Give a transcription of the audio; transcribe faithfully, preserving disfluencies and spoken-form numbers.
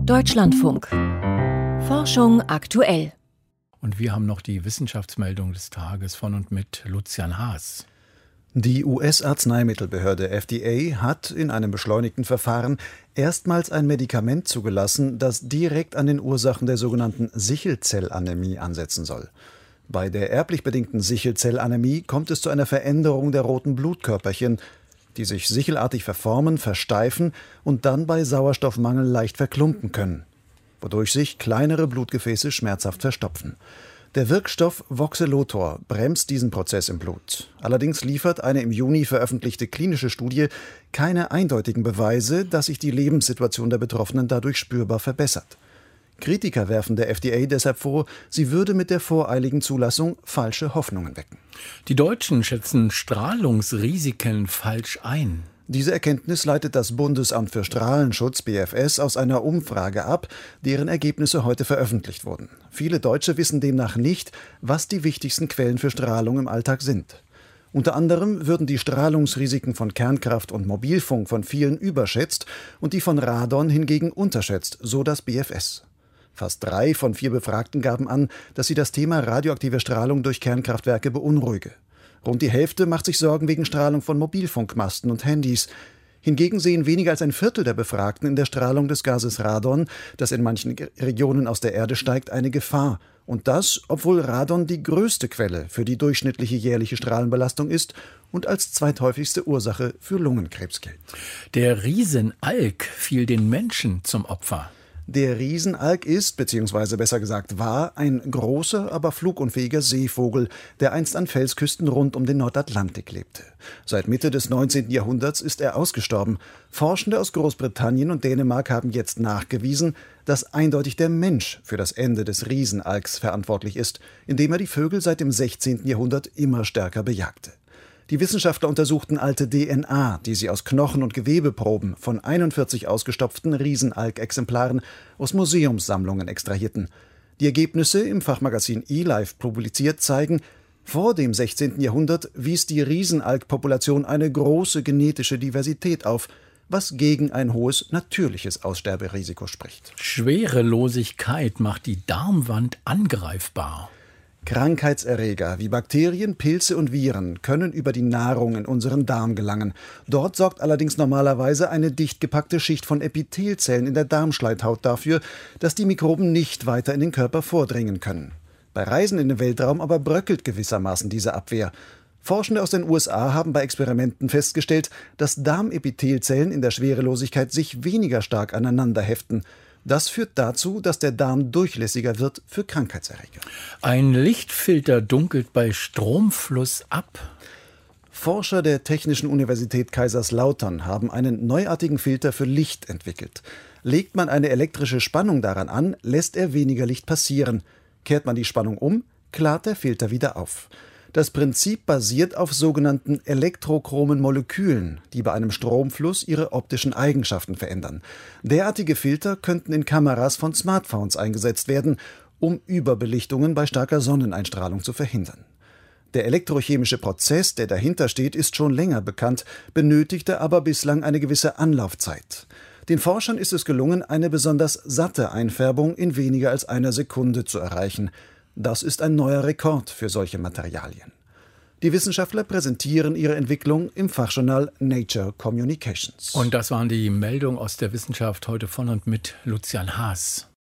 Deutschlandfunk. Forschung aktuell. Und wir haben noch die Wissenschaftsmeldung des Tages von und mit Lucian Haas. Die U S-Arzneimittelbehörde F D A hat in einem beschleunigten Verfahren erstmals ein Medikament zugelassen, das direkt an den Ursachen der sogenannten Sichelzellanämie ansetzen soll. Bei der erblich bedingten Sichelzellanämie kommt es zu einer Veränderung der roten Blutkörperchen, die sich sichelartig verformen, versteifen und dann bei Sauerstoffmangel leicht verklumpen können, wodurch sich kleinere Blutgefäße schmerzhaft verstopfen. Der Wirkstoff Voxelotor bremst diesen Prozess im Blut. Allerdings liefert eine im Juni veröffentlichte klinische Studie keine eindeutigen Beweise, dass sich die Lebenssituation der Betroffenen dadurch spürbar verbessert. Kritiker werfen der F D A deshalb vor, sie würde mit der voreiligen Zulassung falsche Hoffnungen wecken. Die Deutschen schätzen Strahlungsrisiken falsch ein. Diese Erkenntnis leitet das Bundesamt für Strahlenschutz B F S aus einer Umfrage ab, deren Ergebnisse heute veröffentlicht wurden. Viele Deutsche wissen demnach nicht, was die wichtigsten Quellen für Strahlung im Alltag sind. Unter anderem würden die Strahlungsrisiken von Kernkraft und Mobilfunk von vielen überschätzt und die von Radon hingegen unterschätzt, so das B F S. Fast drei von vier Befragten gaben an, dass sie das Thema radioaktive Strahlung durch Kernkraftwerke beunruhige. Rund die Hälfte macht sich Sorgen wegen Strahlung von Mobilfunkmasten und Handys. Hingegen sehen weniger als ein Viertel der Befragten in der Strahlung des Gases Radon, das in manchen Regionen aus der Erde steigt, eine Gefahr. Und das, obwohl Radon die größte Quelle für die durchschnittliche jährliche Strahlenbelastung ist und als zweithäufigste Ursache für Lungenkrebs gilt. Der Riesenalk fiel den Menschen zum Opfer. Der Riesenalk ist, beziehungsweise besser gesagt war, ein großer, aber flugunfähiger Seevogel, der einst an Felsküsten rund um den Nordatlantik lebte. Seit Mitte des neunzehnten Jahrhunderts ist er ausgestorben. Forschende aus Großbritannien und Dänemark haben jetzt nachgewiesen, dass eindeutig der Mensch für das Ende des Riesenalks verantwortlich ist, indem er die Vögel seit dem sechzehnten Jahrhundert immer stärker bejagte. Die Wissenschaftler untersuchten alte D N A, die sie aus Knochen- und Gewebeproben von einundvierzig ausgestopften Riesenalk-Exemplaren aus Museumssammlungen extrahierten. Die Ergebnisse, im Fachmagazin eLife publiziert, zeigen, vor dem sechzehnten Jahrhundert wies die Riesenalk-Population eine große genetische Diversität auf, was gegen ein hohes natürliches Aussterberisiko spricht. Schwerelosigkeit macht die Darmwand angreifbar. Krankheitserreger wie Bakterien, Pilze und Viren können über die Nahrung in unseren Darm gelangen. Dort sorgt allerdings normalerweise eine dicht gepackte Schicht von Epithelzellen in der Darmschleimhaut dafür, dass die Mikroben nicht weiter in den Körper vordringen können. Bei Reisen in den Weltraum aber bröckelt gewissermaßen diese Abwehr. Forschende aus den U S A haben bei Experimenten festgestellt, dass Darmepithelzellen in der Schwerelosigkeit sich weniger stark aneinander heften. Das führt dazu, dass der Darm durchlässiger wird für Krankheitserreger. Ein Lichtfilter dunkelt bei Stromfluss ab. Forscher der Technischen Universität Kaiserslautern haben einen neuartigen Filter für Licht entwickelt. Legt man eine elektrische Spannung daran an, lässt er weniger Licht passieren. Kehrt man die Spannung um, klart der Filter wieder auf. Das Prinzip basiert auf sogenannten elektrochromen Molekülen, die bei einem Stromfluss ihre optischen Eigenschaften verändern. Derartige Filter könnten in Kameras von Smartphones eingesetzt werden, um Überbelichtungen bei starker Sonneneinstrahlung zu verhindern. Der elektrochemische Prozess, der dahinter steht, ist schon länger bekannt, benötigte aber bislang eine gewisse Anlaufzeit. Den Forschern ist es gelungen, eine besonders satte Einfärbung in weniger als einer Sekunde zu erreichen. Das ist ein neuer Rekord für solche Materialien. Die Wissenschaftler präsentieren ihre Entwicklung im Fachjournal Nature Communications. Und das waren die Meldungen aus der Wissenschaft heute von und mit Lucian Haas.